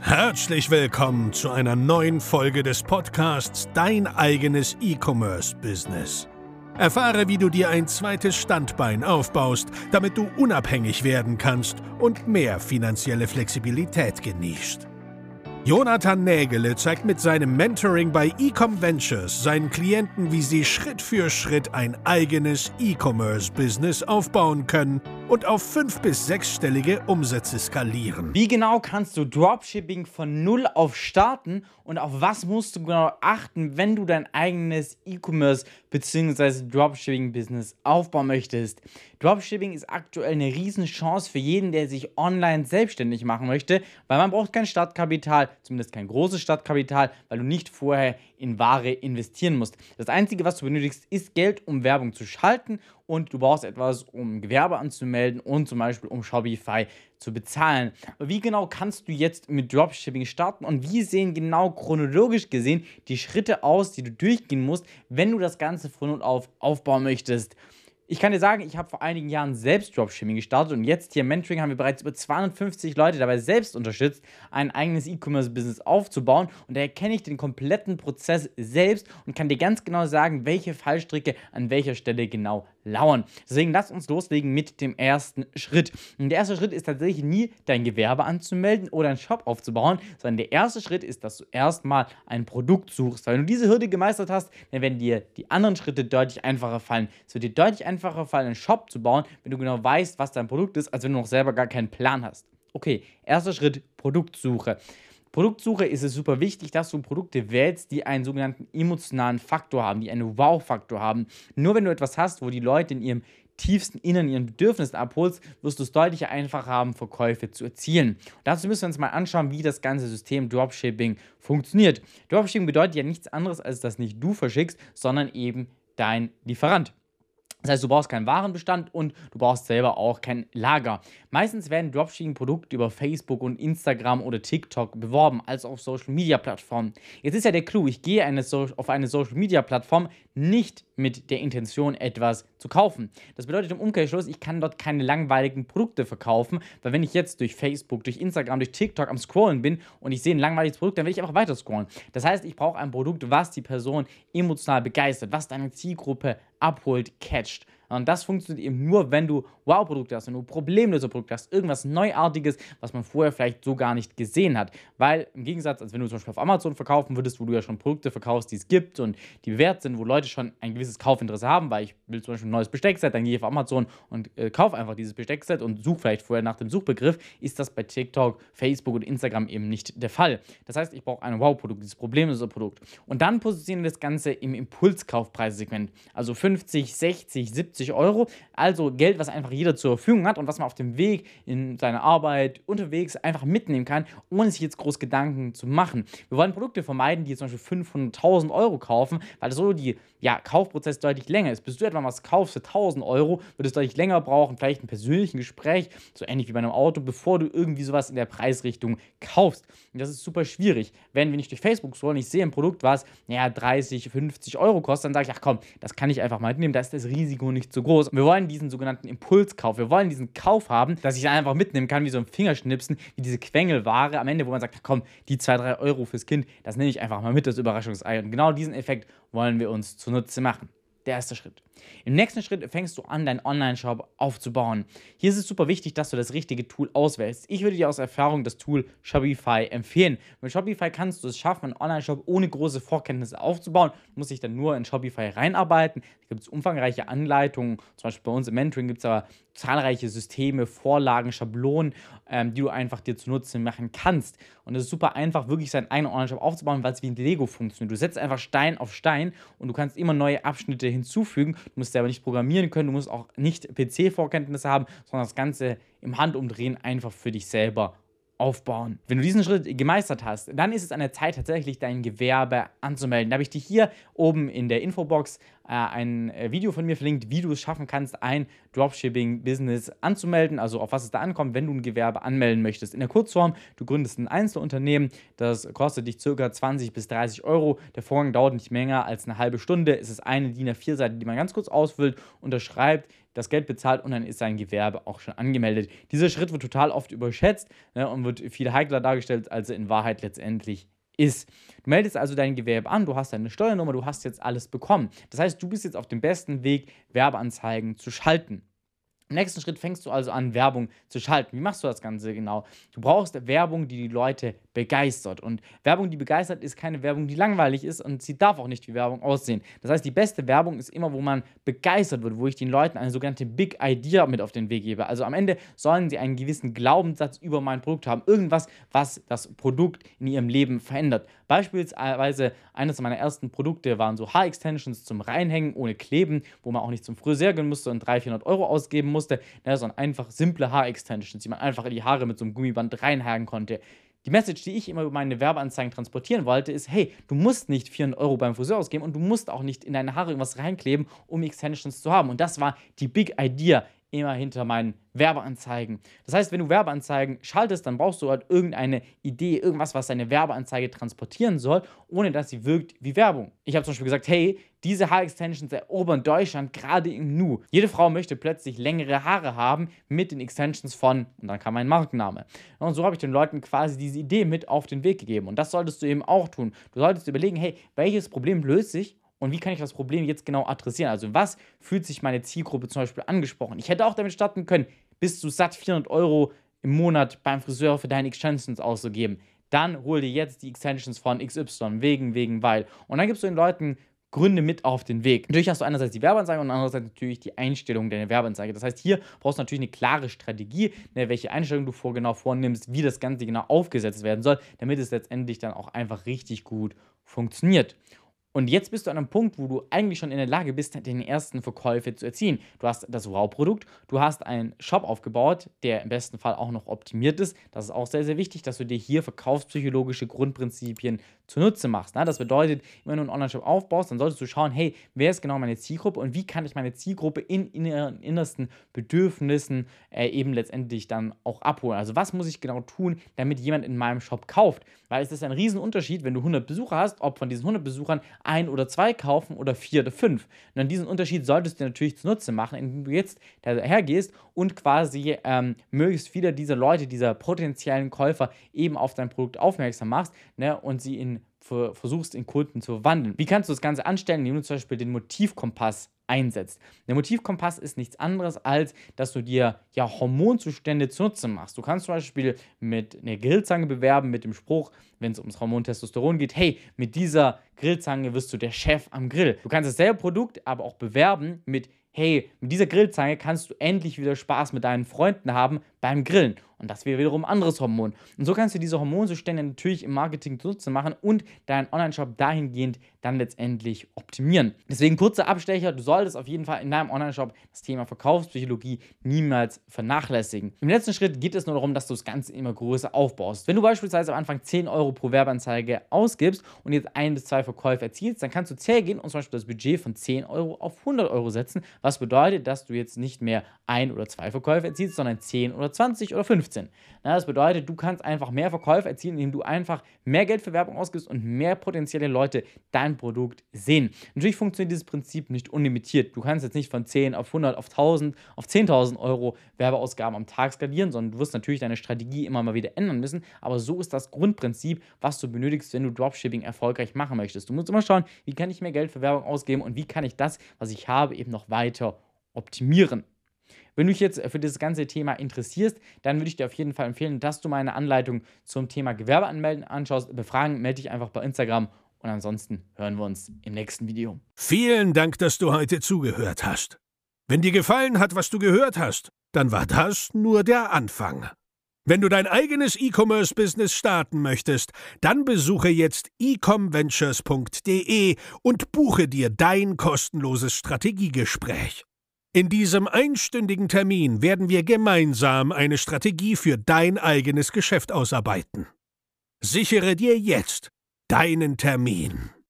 Herzlich willkommen zu einer neuen Folge des Podcasts Dein eigenes E-Commerce-Business. Erfahre, wie du dir ein zweites Standbein aufbaust, damit du unabhängig werden kannst und mehr finanzielle Flexibilität genießt. Jonathan Nägele zeigt mit seinem Mentoring bei Ecom Ventures seinen Klienten, wie sie Schritt für Schritt ein eigenes E-Commerce-Business aufbauen können und auf 5- bis 6-stellige Umsätze skalieren. Wie genau kannst du Dropshipping von null auf starten und auf was musst du genau achten, wenn du dein eigenes E-Commerce bzw. Dropshipping-Business aufbauen möchtest? Dropshipping ist aktuell eine Riesenchance für jeden, der sich online selbstständig machen möchte, weil man braucht kein Startkapital, zumindest kein großes Startkapital, weil du nicht vorher in Ware investieren musst. Das Einzige, was du benötigst, ist Geld, um Werbung zu schalten, und du brauchst etwas, um Gewerbe anzumelden und zum Beispiel um Shopify zu bezahlen. Aber wie genau kannst du jetzt mit Dropshipping starten und wie sehen genau chronologisch gesehen die Schritte aus, die du durchgehen musst, wenn du das Ganze von null auf aufbauen möchtest? Ich kann dir sagen, ich habe vor einigen Jahren selbst Dropshipping gestartet und jetzt hier im Mentoring haben wir bereits über 250 Leute dabei selbst unterstützt, ein eigenes E-Commerce-Business aufzubauen, und daher kenne ich den kompletten Prozess selbst und kann dir ganz genau sagen, welche Fallstricke an welcher Stelle genau lauern. Deswegen lass uns loslegen mit dem ersten Schritt. Und der erste Schritt ist tatsächlich nie, dein Gewerbe anzumelden oder einen Shop aufzubauen, sondern der erste Schritt ist, dass du erstmal ein Produkt suchst. Weil wenn du diese Hürde gemeistert hast, dann werden dir die anderen Schritte deutlich einfacher fallen. Es wird dir deutlich einfacher fallen, einen Shop zu bauen, wenn du genau weißt, was dein Produkt ist, als wenn du noch selber gar keinen Plan hast. Okay, erster Schritt, Produktsuche. Produktsuche ist es super wichtig, dass du Produkte wählst, die einen sogenannten emotionalen Faktor haben, die einen Wow-Faktor haben. Nur wenn du etwas hast, wo die Leute in ihrem tiefsten Innern ihren Bedürfnissen abholst, wirst du es deutlich einfacher haben, Verkäufe zu erzielen. Und dazu müssen wir uns mal anschauen, wie das ganze System Dropshipping funktioniert. Dropshipping bedeutet ja nichts anderes, als dass nicht du verschickst, sondern eben dein Lieferant. Das heißt, du brauchst keinen Warenbestand und du brauchst selber auch kein Lager. Meistens werden Dropshipping-Produkte über Facebook und Instagram oder TikTok beworben, als auf Social-Media-Plattformen. Jetzt ist ja der Clou, ich gehe auf eine Social-Media-Plattform nicht mit der Intention, etwas zu kaufen. Das bedeutet im Umkehrschluss, ich kann dort keine langweiligen Produkte verkaufen, weil wenn ich jetzt durch Facebook, durch Instagram, durch TikTok am Scrollen bin und ich sehe ein langweiliges Produkt, dann will ich einfach weiter scrollen. Das heißt, ich brauche ein Produkt, was die Person emotional begeistert, was deine Zielgruppe abholt, catcht. Und das funktioniert eben nur, wenn du Wow-Produkte hast, wenn du Problemlöser-Produkte hast, irgendwas Neuartiges, was man vorher vielleicht so gar nicht gesehen hat. Weil im Gegensatz, als wenn du zum Beispiel auf Amazon verkaufen würdest, wo du ja schon Produkte verkaufst, die es gibt und die bewährt sind, wo Leute schon ein gewisses Kaufinteresse haben, weil ich will zum Beispiel ein neues Besteckset, dann gehe ich auf Amazon und kaufe einfach dieses Besteckset und suche vielleicht vorher nach dem Suchbegriff, ist das bei TikTok, Facebook und Instagram eben nicht der Fall. Das heißt, ich brauche ein Wow-Produkt, dieses Problemlöser-Produkt. Und dann positionieren wir das Ganze im Impulskaufpreissegment. Also 50, 60, 70 Euro, also Geld, was einfach jeder zur Verfügung hat und was man auf dem Weg in seiner Arbeit unterwegs einfach mitnehmen kann, ohne sich jetzt groß Gedanken zu machen. Wir wollen Produkte vermeiden, die zum Beispiel 500.000 Euro kaufen, weil so die Kaufprozess deutlich länger ist. Bis du etwa was kaufst für 1.000 Euro, wird es deutlich länger brauchen, vielleicht ein persönlichen Gespräch, so ähnlich wie bei einem Auto, bevor du irgendwie sowas in der Preisrichtung kaufst. Und das ist super schwierig. Wenn ich durch Facebook scrolle und ich sehe ein Produkt, was 30, 50 Euro kostet, dann sage ich, ach komm, das kann ich einfach mal mitnehmen, da ist das Risiko nicht so groß. Wir wollen diesen sogenannten Impulskauf, wir wollen diesen Kauf haben, dass ich dann einfach mitnehmen kann, wie so ein Fingerschnipsen, wie diese Quengelware am Ende, wo man sagt, ach komm, die 2, 3 Euro fürs Kind, das nehme ich einfach mal mit, das Überraschungsei. Und genau diesen Effekt wollen wir uns zunutze machen. Der erste Schritt. Im nächsten Schritt fängst du an, deinen Online-Shop aufzubauen. Hier ist es super wichtig, dass du das richtige Tool auswählst. Ich würde dir aus Erfahrung das Tool Shopify empfehlen. Mit Shopify kannst du es schaffen, einen Online-Shop ohne große Vorkenntnisse aufzubauen. Du musst dich dann nur in Shopify reinarbeiten. Da gibt es umfangreiche Anleitungen. Zum Beispiel bei uns im Mentoring gibt es aber zahlreiche Systeme, Vorlagen, Schablonen, die du einfach dir zunutze machen kannst. Und es ist super einfach, wirklich seinen eigenen Online-Shop aufzubauen, weil es wie ein Lego funktioniert. Du setzt einfach Stein auf Stein und du kannst immer neue Abschnitte hinzufügen. Du musst selber nicht programmieren können, du musst auch nicht PC-Vorkenntnisse haben, sondern das Ganze im Handumdrehen einfach für dich selber aufbauen. Wenn du diesen Schritt gemeistert hast, dann ist es an der Zeit, tatsächlich dein Gewerbe anzumelden. Da habe ich dir hier oben in der Infobox ein Video von mir verlinkt, wie du es schaffen kannst, ein Dropshipping-Business anzumelden, also auf was es da ankommt, wenn du ein Gewerbe anmelden möchtest. In der Kurzform, du gründest ein Einzelunternehmen, das kostet dich ca. 20 bis 30 Euro. Der Vorgang dauert nicht länger als eine halbe Stunde. Es ist eine DIN A4-Seite, die man ganz kurz ausfüllt, unterschreibt, das Geld bezahlt und dann ist sein Gewerbe auch schon angemeldet. Dieser Schritt wird total oft überschätzt, ne, und wird viel heikler dargestellt, als er in Wahrheit letztendlich ist. Du meldest also dein Gewerbe an, du hast deine Steuernummer, du hast jetzt alles bekommen. Das heißt, du bist jetzt auf dem besten Weg, Werbeanzeigen zu schalten. Im nächsten Schritt fängst du also an, Werbung zu schalten. Wie machst du das Ganze genau? Du brauchst Werbung, die die Leute begeistert. Und Werbung, die begeistert, ist keine Werbung, die langweilig ist, und sie darf auch nicht wie Werbung aussehen. Das heißt, die beste Werbung ist immer, wo man begeistert wird, wo ich den Leuten eine sogenannte Big Idea mit auf den Weg gebe. Also am Ende sollen sie einen gewissen Glaubenssatz über mein Produkt haben. Irgendwas, was das Produkt in ihrem Leben verändert. Beispielsweise eines meiner ersten Produkte waren so Haarextensions zum Reinhängen ohne Kleben, wo man auch nicht zum Friseur gehen musste und 300-400 Euro ausgeben musste, sondern einfach simple Haarextensions, die man einfach in die Haare mit so einem Gummiband reinhaken konnte. Die Message, die ich immer über meine Werbeanzeigen transportieren wollte, ist, hey, du musst nicht 400 Euro beim Friseur ausgeben und du musst auch nicht in deine Haare irgendwas reinkleben, um Extensions zu haben. Und das war die Big Idea immer hinter meinen Werbeanzeigen. Das heißt, wenn du Werbeanzeigen schaltest, dann brauchst du halt irgendeine Idee, irgendwas, was deine Werbeanzeige transportieren soll, ohne dass sie wirkt wie Werbung. Ich habe zum Beispiel gesagt, hey, diese Haarextensions erobern Deutschland gerade im Nu. Jede Frau möchte plötzlich längere Haare haben mit den Extensions von, und dann kam mein Markenname. Und so habe ich den Leuten quasi diese Idee mit auf den Weg gegeben. Und das solltest du eben auch tun. Du solltest überlegen, hey, welches Problem löst sich? Und wie kann ich das Problem jetzt genau adressieren? Also was fühlt sich meine Zielgruppe zum Beispiel angesprochen? Ich hätte auch damit starten können, bis zu satt 400 Euro im Monat beim Friseur für deine Extensions auszugeben. Dann hol dir jetzt die Extensions von XY, wegen, weil. Und dann gibst du den Leuten Gründe mit auf den Weg. Natürlich hast du einerseits die Werbeanzeige und andererseits natürlich die Einstellung deiner Werbeanzeige. Das heißt, hier brauchst du natürlich eine klare Strategie, welche Einstellung du genau vornimmst, wie das Ganze genau aufgesetzt werden soll, damit es letztendlich dann auch einfach richtig gut funktioniert. Und jetzt bist du an einem Punkt, wo du eigentlich schon in der Lage bist, den ersten Verkäufe zu erzielen. Du hast das Wow-Produkt, du hast einen Shop aufgebaut, der im besten Fall auch noch optimiert ist. Das ist auch sehr, sehr wichtig, dass du dir hier verkaufspsychologische Grundprinzipien zunutze machst. Das bedeutet, wenn du einen Online-Shop aufbaust, dann solltest du schauen, hey, wer ist genau meine Zielgruppe und wie kann ich meine Zielgruppe in ihren innersten Bedürfnissen eben letztendlich dann auch abholen. Also was muss ich genau tun, damit jemand in meinem Shop kauft? Weil es ist ein Riesenunterschied, wenn du 100 Besucher hast, ob von diesen 100 Besuchern 1 oder 2 kaufen oder 4 oder 5. Und an diesen Unterschied solltest du natürlich zunutze machen, indem du jetzt dahergehst und quasi möglichst viele dieser Leute, dieser potenziellen Käufer eben auf dein Produkt aufmerksam machst, und sie versuchst in Kunden zu verwandeln. Wie kannst du das Ganze anstellen, indem du zum Beispiel den Motivkompass einsetzt? Der Motivkompass ist nichts anderes, als dass du dir Hormonzustände zunutze machst. Du kannst zum Beispiel mit einer Grillzange bewerben mit dem Spruch, wenn es ums Hormon Testosteron geht, hey, mit dieser Grillzange wirst du der Chef am Grill. Du kannst dasselbe Produkt aber auch bewerben mit, hey, mit dieser Grillzange kannst du endlich wieder Spaß mit deinen Freunden haben beim Grillen. Und das wäre wiederum ein anderes Hormon. Und so kannst du diese Hormonsysteme natürlich im Marketing zunutze machen und deinen Online-Shop dahingehend dann letztendlich optimieren. Deswegen kurzer Abstecher, du solltest auf jeden Fall in deinem Online-Shop das Thema Verkaufspsychologie niemals vernachlässigen. Im letzten Schritt geht es nur darum, dass du das Ganze immer größer aufbaust. Wenn du beispielsweise am Anfang 10 Euro pro Werbeanzeige ausgibst und jetzt 1 bis 2 Verkäufe erzielst, dann kannst du hergehen und zum Beispiel das Budget von 10 Euro auf 100 Euro setzen, was bedeutet, dass du jetzt nicht mehr 1 oder 2 Verkäufe erzielst, sondern 10 oder 20 oder 15. Das bedeutet, du kannst einfach mehr Verkäufe erzielen, indem du einfach mehr Geld für Werbung ausgibst und mehr potenzielle Leute dein Produkt sehen. Natürlich funktioniert dieses Prinzip nicht unlimitiert. Du kannst jetzt nicht von 10 auf 100, auf 1000, auf 10.000 Euro Werbeausgaben am Tag skalieren, sondern du wirst natürlich deine Strategie immer mal wieder ändern müssen. Aber so ist das Grundprinzip, was du benötigst, wenn du Dropshipping erfolgreich machen möchtest. Du musst immer schauen, wie kann ich mehr Geld für Werbung ausgeben und wie kann ich das, was ich habe, eben noch weiter optimieren. Wenn du dich jetzt für das ganze Thema interessierst, dann würde ich dir auf jeden Fall empfehlen, dass du meine Anleitung zum Thema Gewerbe anmelden anschaust. Befragen, melde dich einfach bei Instagram und ansonsten hören wir uns im nächsten Video. Vielen Dank, dass du heute zugehört hast. Wenn dir gefallen hat, was du gehört hast, dann war das nur der Anfang. Wenn du dein eigenes E-Commerce-Business starten möchtest, dann besuche jetzt ecomventures.de und buche dir dein kostenloses Strategiegespräch. In diesem einstündigen Termin werden wir gemeinsam eine Strategie für dein eigenes Geschäft ausarbeiten. Sichere dir jetzt deinen Termin.